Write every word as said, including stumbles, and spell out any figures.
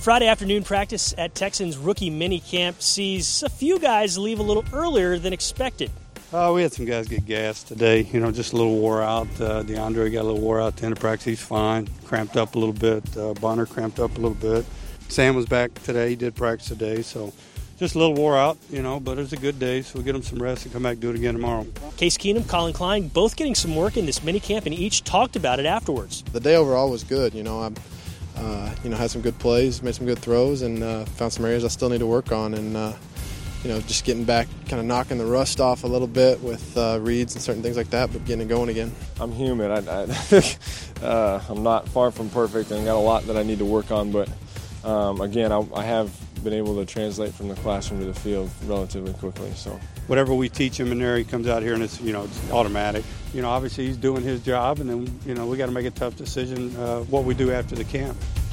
Friday afternoon practice at Texans rookie mini camp sees a few guys leave a little earlier than expected. Uh, we had some guys get gassed today, you know, just a little wore out. Uh, DeAndre got a little wore out at the end of practice. He's fine. Cramped up a little bit. Uh, Bonner cramped up a little bit. Sam was back today. He did practice today, so just a little wore out, you know, but it was a good day, so we'll get him some rest and come back and do it again tomorrow. Case Keenum, Colin Klein, both getting some work in this mini camp, and each talked about it afterwards. The day overall was good, you know. I, uh, you know, had some good plays, made some good throws, and uh, found some areas I still need to work on, and uh, you know, just getting back, kind of knocking the rust off a little bit with uh, reads and certain things like that, but getting it going again. I'm human. I, I, uh, I'm not far from perfect, and got a lot that I need to work on. But um, again, I, I have been able to translate from the classroom to the field relatively quickly. So whatever we teach him in there, he comes out here and it's, you know, it's automatic. You know, obviously he's doing his job, and then, you know, we got to make a tough decision uh, what we do after the camp.